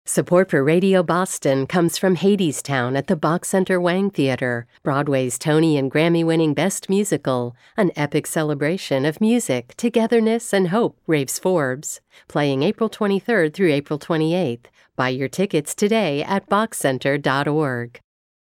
Support for Radio Boston comes from Hadestown at the Bach Center Wang Theater, Broadway's Tony and Grammy-winning Best Musical, an epic celebration of music, togetherness, and hope, raves Forbes. Playing April 23rd through April 28th. Buy your tickets today at bachcenter.org.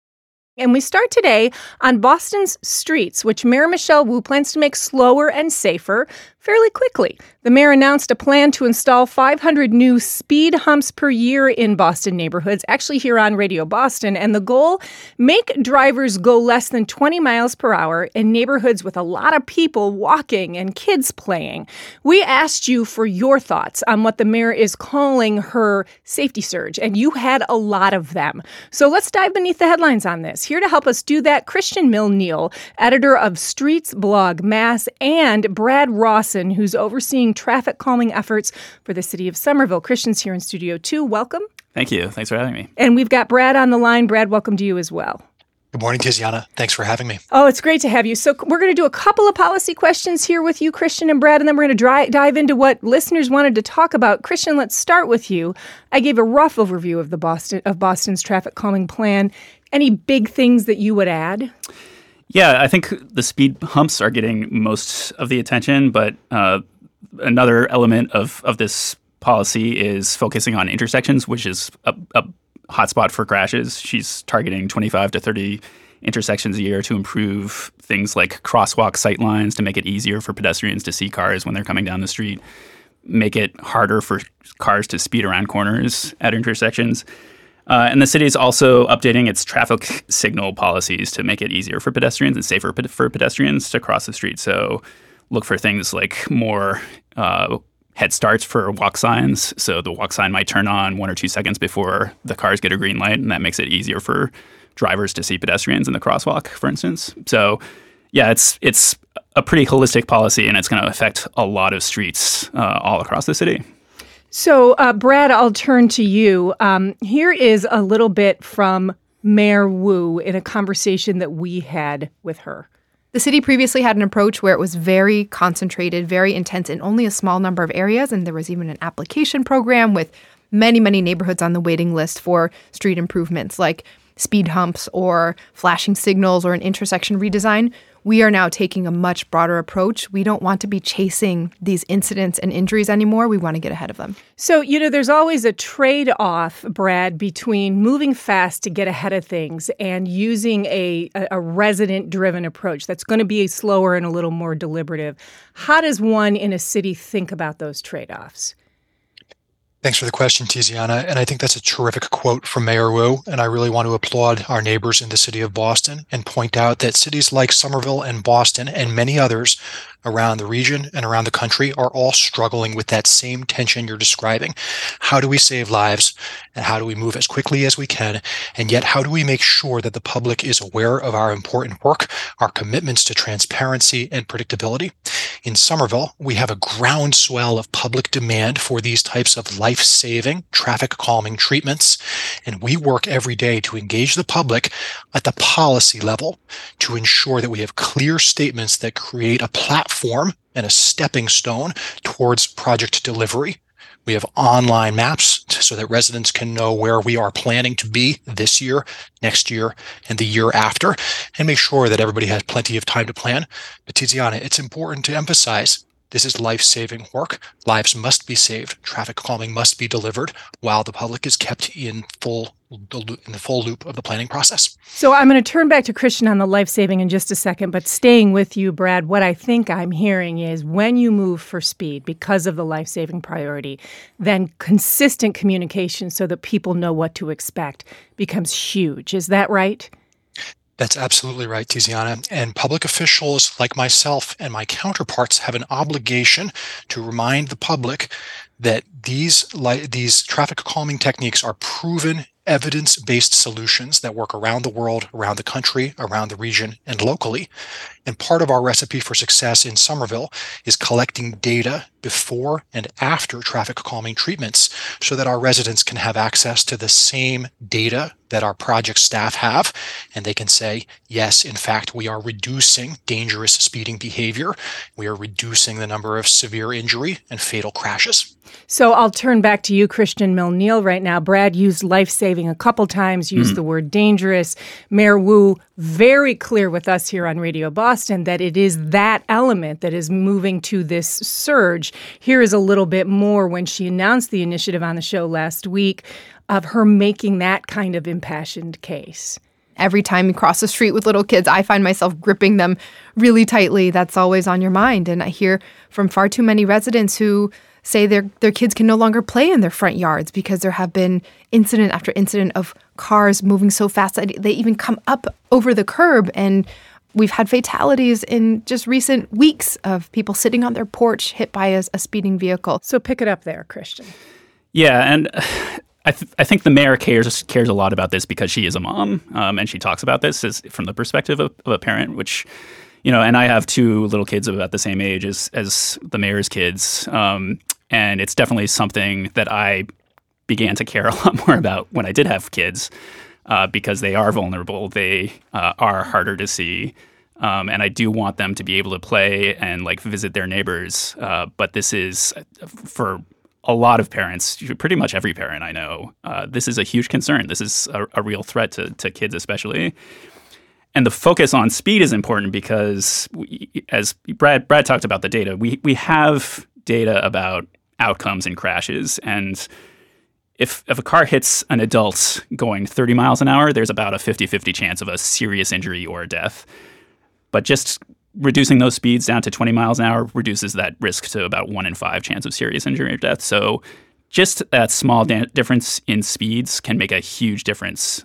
And we start today on Boston's streets, which Mayor Michelle Wu plans to make slower and safer fairly quickly. The mayor announced a plan to install 500 new speed humps per year in Boston neighborhoods, actually here on Radio Boston. And the goal, make drivers go less than 20 miles per hour in neighborhoods with a lot of people walking and kids playing. We asked you for your thoughts on what the mayor is calling her safety surge, and you had a lot of them. So let's dive beneath the headlines on this. Here to help us do that, Christian Milne-Neal, editor of Streets blog Mass, and Brad Rawson, who's overseeing traffic calming efforts for the city of Somerville. Christian's here in Studio 2. Welcome. Thank you. Thanks for having me. And we've got Brad on the line. Brad, welcome to you as well. Good morning, Tiziana. Thanks for having me. Oh, it's great to have you. So we're going to do a couple of policy questions here with you, Christian and Brad, and then we're going to dive into what listeners wanted to talk about. Christian, let's start with you. I gave a rough overview of Boston's traffic calming plan. Any big things that you would add? Yeah, I think the speed humps are getting most of the attention, but another element of this policy is focusing on intersections, which is a hotspot for crashes. She's targeting 25 to 30 intersections a year to improve things like crosswalk sight lines to make it easier for pedestrians to see cars when they're coming down the street, make it harder for cars to speed around corners at intersections. And the city is also updating its traffic signal policies to make it easier for pedestrians and safer for pedestrians to cross the street. So look for things like more head starts for walk signs. So the walk sign might turn on 1 or 2 seconds before the cars get a green light, and that makes it easier for drivers to see pedestrians in the crosswalk, for instance. So yeah, it's a pretty holistic policy, and it's going to affect a lot of streets all across the city. So, Brad, I'll turn to you. Here is a little bit from Mayor Wu in a conversation that we had with her. The city previously had an approach where it was very concentrated, very intense in only a small number of areas, and there was even an application program with many, many neighborhoods on the waiting list for street improvements like speed humps or flashing signals or an intersection redesign. We are now taking a much broader approach. We don't want to be chasing these incidents and injuries anymore. We want to get ahead of them. So, there's always a trade-off, Brad, between moving fast to get ahead of things and using a resident-driven approach that's going to be slower and a little more deliberative. How does one in a city think about those trade-offs? Thanks for the question, Tiziana. And I think that's a terrific quote from Mayor Wu. And I really want to applaud our neighbors in the city of Boston and point out that cities like Somerville and Boston and many others around the region and around the country are all struggling with that same tension you're describing. How do we save lives, and how do we move as quickly as we can? And yet, how do we make sure that the public is aware of our important work, our commitments to transparency and predictability? In Somerville, we have a groundswell of public demand for these types of life-saving, traffic calming treatments. And we work every day to engage the public at the policy level to ensure that we have clear statements that create a platform and a stepping stone towards project delivery. We have online maps so that residents can know where we are planning to be this year, next year, and the year after, and make sure that everybody has plenty of time to plan. But Tiziana, it's important to emphasize this is life-saving work. Lives must be saved. Traffic calming must be delivered while the public is kept in the full loop of the planning process. So I'm going to turn back to Christian on the life-saving in just a second, but staying with you, Brad, what I think I'm hearing is when you move for speed because of the life-saving priority, then consistent communication so that people know what to expect becomes huge. Is that right? That's absolutely right, Tiziana. And public officials like myself and my counterparts have an obligation to remind the public that these traffic calming techniques are proven evidence-based solutions that work around the world, around the country, around the region, and locally. And part of our recipe for success in Somerville is collecting data before and after traffic calming treatments so that our residents can have access to the same data that our project staff have, and they can say, yes, in fact, we are reducing dangerous speeding behavior. We are reducing the number of severe injury and fatal crashes. So I'll turn back to you, Christian Milne right now. Brad used life-saving a couple times, used the word dangerous. Mayor Wu, very clear with us here on Radio Boston that it is that element that is moving to this surge. Here is a little bit more when she announced the initiative on the show last week of her making that kind of impassioned case. Every time you cross the street with little kids, I find myself gripping them really tightly. That's always on your mind. And I hear from far too many residents who say their kids can no longer play in their front yards because there have been incident after incident of cars moving so fast that they even come up over the curb. And we've had fatalities in just recent weeks of people sitting on their porch hit by a speeding vehicle. So pick it up there, Christian. Yeah, and I think the mayor cares a lot about this because she is a mom, and she talks about this from the perspective of a parent, which, and I have two little kids of about the same age as the mayor's kids, and it's definitely something that I began to care a lot more about when I did have kids, because they are vulnerable, they are harder to see, and I do want them to be able to play and visit their neighbors, but this is for a lot of parents, pretty much every parent I know, this is a huge concern. This is a real threat to kids especially. And the focus on speed is important because, as Brad talked about the data, we have data about outcomes in crashes. And if a car hits an adult going 30 miles an hour, there's about a 50-50 chance of a serious injury or death. But just reducing those speeds down to 20 miles an hour reduces that risk to about 1 in 5 chance of serious injury or death. So just that small difference in speeds can make a huge difference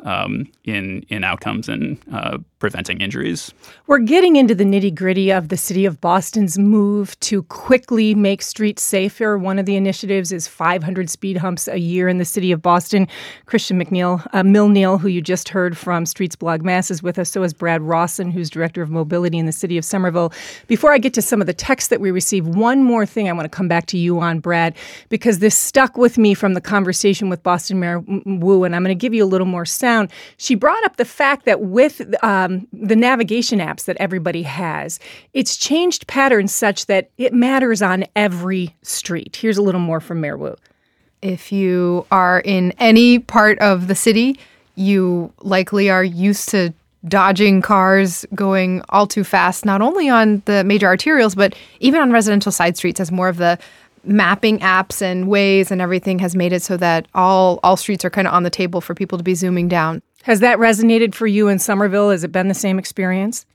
in outcomes and preventing injuries. We're getting into the nitty-gritty of the city of Boston's move to quickly make streets safer. One of the initiatives is 500 speed humps a year in the city of Boston. Christian Milne, who you just heard from Streets Blog Mass, is with us. So is Brad Rawson, who's Director of Mobility in the city of Somerville. Before I get to some of the texts that we received, one more thing I want to come back to you on, Brad, because this stuck with me from the conversation with Boston Mayor Wu, and I'm going to give you a little more sound. She brought up the fact that with the navigation apps that everybody has, it's changed patterns such that it matters on every street. Here's a little more from Mayor Wu. If you are in any part of the city, you likely are used to dodging cars going all too fast, not only on the major arterials, but even on residential side streets, as more of the mapping apps and Waze and everything has made it so that all streets are kind of on the table for people to be zooming down. Has that resonated for you in Somerville? Has it been the same experience?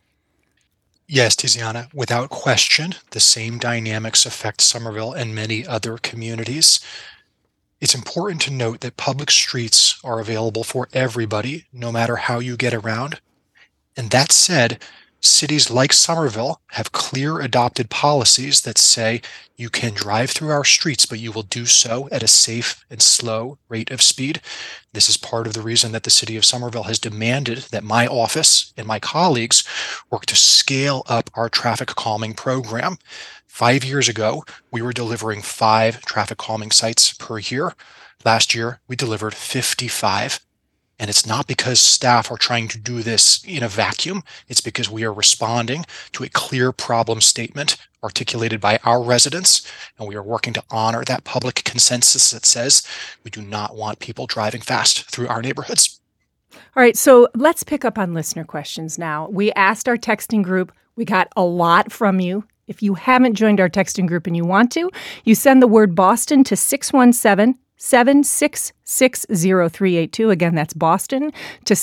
Yes, Tiziana, without question, the same dynamics affect Somerville and many other communities. It's important to note that public streets are available for everybody, no matter how you get around. And that said, cities like Somerville have clear adopted policies that say you can drive through our streets, but you will do so at a safe and slow rate of speed. This is part of the reason that the city of Somerville has demanded that my office and my colleagues work to scale up our traffic calming program. 5 years ago, we were delivering 5 traffic calming sites per year. Last year, we delivered 55. And it's not because staff are trying to do this in a vacuum. It's because we are responding to a clear problem statement articulated by our residents, and we are working to honor that public consensus that says we do not want people driving fast through our neighborhoods. All right, so let's pick up on listener questions now. We asked our texting group. We got a lot from you. If you haven't joined our texting group and you want to, you send the word Boston to 617-766-0382. Again, that's Boston to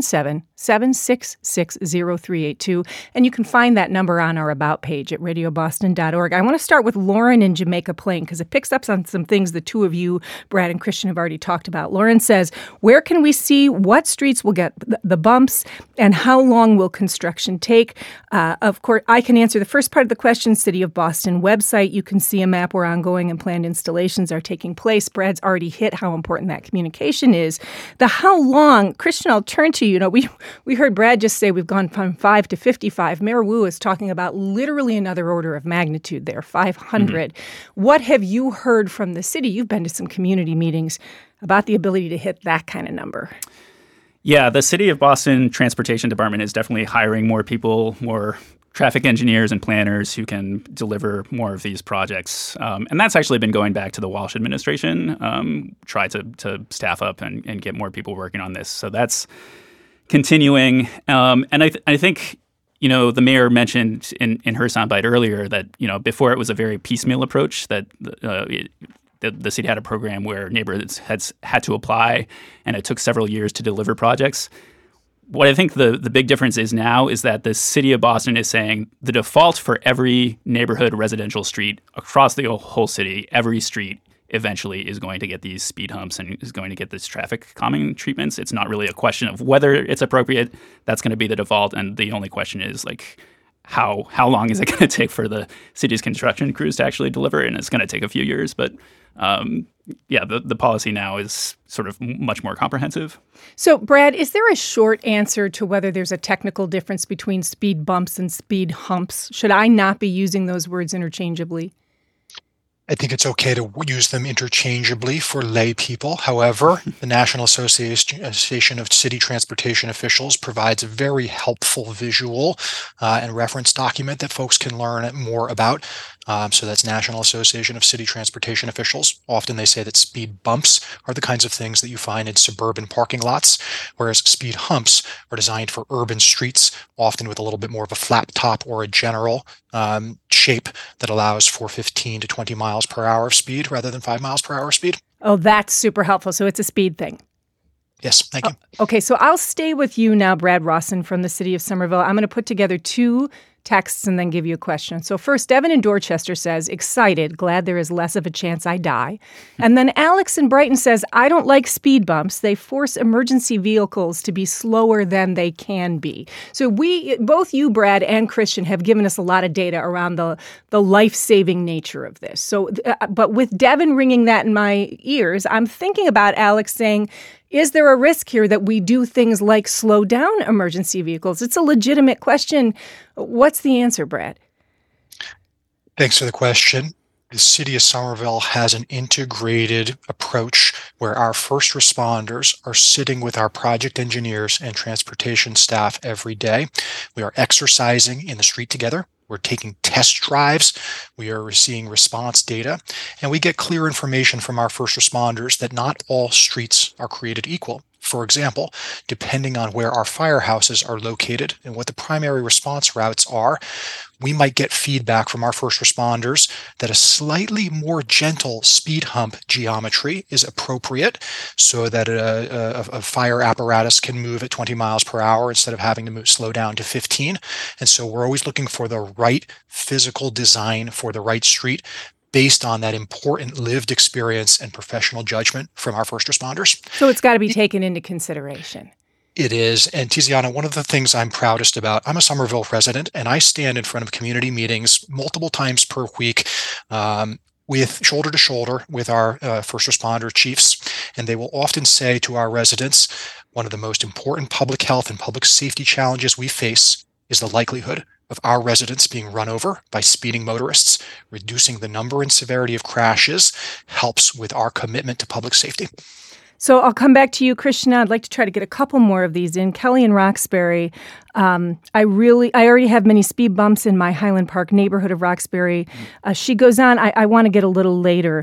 617-766-0382. And you can find that number on our About page at radioboston.org. I want to start with Lauren in Jamaica Plain because it picks up on some things the two of you, Brad and Christian, have already talked about. Lauren says, where can we see what streets will get the bumps and how long will construction take? Of course, I can answer the first part of the question. City of Boston website, you can see a map where ongoing and planned installations are taking place. Brad's already hit how important that that communication is. The how long, Christian, I'll turn to you. We heard Brad just say we've gone from 5 to 55. Mayor Wu is talking about literally another order of magnitude there, 500. What have you heard from the city? You've been to some community meetings about the ability to hit that kind of number. Yeah, the City of Boston Transportation Department is definitely hiring more people, more traffic engineers and planners who can deliver more of these projects. And that's actually been going back to the Walsh administration, try to staff up and get more people working on this. So that's continuing. And I think, the mayor mentioned in her soundbite earlier that, before it was a very piecemeal approach that the city had a program where neighborhoods had to apply, and it took several years to deliver projects. What I think the big difference is now is that the city of Boston is saying the default for every neighborhood residential street across the whole city, every street eventually is going to get these speed humps and is going to get this traffic calming treatments. It's not really a question of whether it's appropriate. That's going to be the default. And the only question is how long is it going to take for the city's construction crews to actually deliver? And it's going to take a few years, but the policy now is sort of much more comprehensive. So, Brad, is there a short answer to whether there's a technical difference between speed bumps and speed humps? Should I not be using those words interchangeably? I think it's okay to use them interchangeably for lay people. However, the National Association of City Transportation Officials provides a very helpful visual and reference document that folks can learn more about. So that's National Association of City Transportation Officials. Often they say that speed bumps are the kinds of things that you find in suburban parking lots, whereas speed humps are designed for urban streets, often with a little bit more of a flat top or a general shape that allows for 15 to 20 miles per hour of speed rather than 5 miles per hour speed. Oh, that's super helpful. So it's a speed thing. Yes, thank you. Okay, so I'll stay with you now, Brad Rawson from the city of Somerville. I'm going to put together two texts and then give you a question. So first, Devin in Dorchester says, excited, glad there is less of a chance I die. And then Alex in Brighton says, I don't like speed bumps. They force emergency vehicles to be slower than they can be. So both you, Brad, and Christian have given us a lot of data around the life-saving nature of this. So, but with Devin ringing that in my ears, I'm thinking about Alex saying, is there a risk here that we do things like slow down emergency vehicles? It's a legitimate question. What's the answer, Brad? Thanks for the question. The city of Somerville has an integrated approach where our first responders are sitting with our project engineers and transportation staff every day. We are exercising in the street together. We're taking test drives. We are seeing response data, and we get clear information from our first responders that not all streets are created equal. For example, depending on where our firehouses are located and what the primary response routes are, we might get feedback from our first responders that a slightly more gentle speed hump geometry is appropriate so that a fire apparatus can move at 20 miles per hour instead of having to slow down to 15. And so we're always looking for the right physical design for the right street based on that important lived experience and professional judgment from our first responders. So it's got to be taken into consideration. It is. And Tiziana, one of the things I'm proudest about, I'm a Somerville resident, and I stand in front of community meetings multiple times per week with shoulder to shoulder with our first responder chiefs. And they will often say to our residents, one of the most important public health and public safety challenges we face is the likelihood of our residents being run over by speeding motorists. Reducing the number and severity of crashes helps with our commitment to public safety. So I'll come back to you, Christian. I'd like to try to get a couple more of these in. Kelly in Roxbury, I already have many speed bumps in my Highland Park neighborhood of Roxbury. She goes on, I want to get a little later.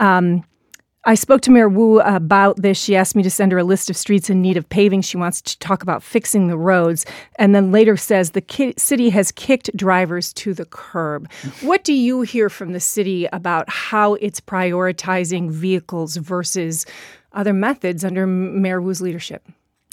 I spoke to Mayor Wu about this. She asked me to send her a list of streets in need of paving. She wants to talk about fixing the roads. And then later says the city has kicked drivers to the curb. What do you hear from the city about how it's prioritizing vehicles versus other methods under Mayor Wu's leadership?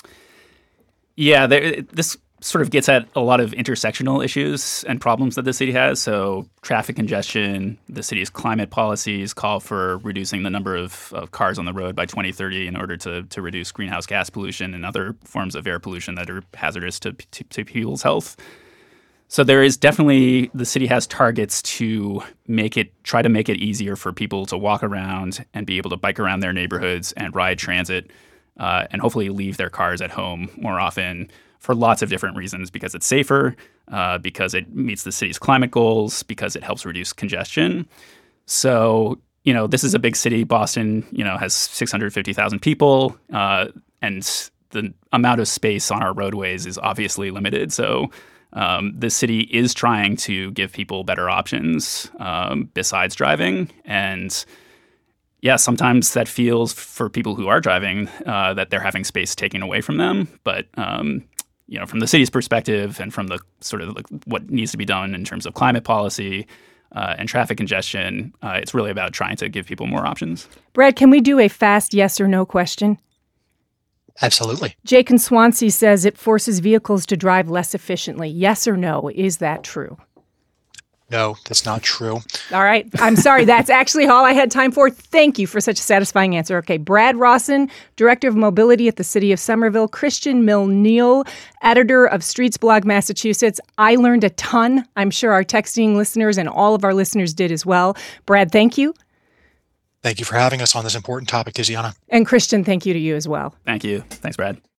Yeah, this sort of gets at a lot of intersectional issues and problems that the city has. So traffic congestion, the city's climate policies call for reducing the number of cars on the road by 2030 in order to reduce greenhouse gas pollution and other forms of air pollution that are hazardous to people's health. So there is definitely, the city has targets to try to make it easier for people to walk around and be able to bike around their neighborhoods and ride transit and hopefully leave their cars at home more often for lots of different reasons, because it's safer, because it meets the city's climate goals, because it helps reduce congestion. So, this is a big city. Boston, has 650,000 people, and the amount of space on our roadways is obviously limited. So the city is trying to give people better options besides driving. And yeah, sometimes that feels for people who are driving that they're having space taken away from them. But, from the city's perspective and from the sort of what needs to be done in terms of climate policy and traffic congestion, it's really about trying to give people more options. Brad, can we do a fast yes or no question? Absolutely. Jake in Swansea says it forces vehicles to drive less efficiently. Yes or no? Is that true? No, that's not true. All right. I'm sorry. That's actually all I had time for. Thank you for such a satisfying answer. Okay. Brad Rawson, Director of Mobility at the City of Somerville. Christian Milne, editor of Streets Blog Massachusetts. I learned a ton. I'm sure our texting listeners and all of our listeners did as well. Brad, thank you. Thank you for having us on this important topic, Tiziana. And Christian, thank you to you as well. Thank you. Thanks, Brad.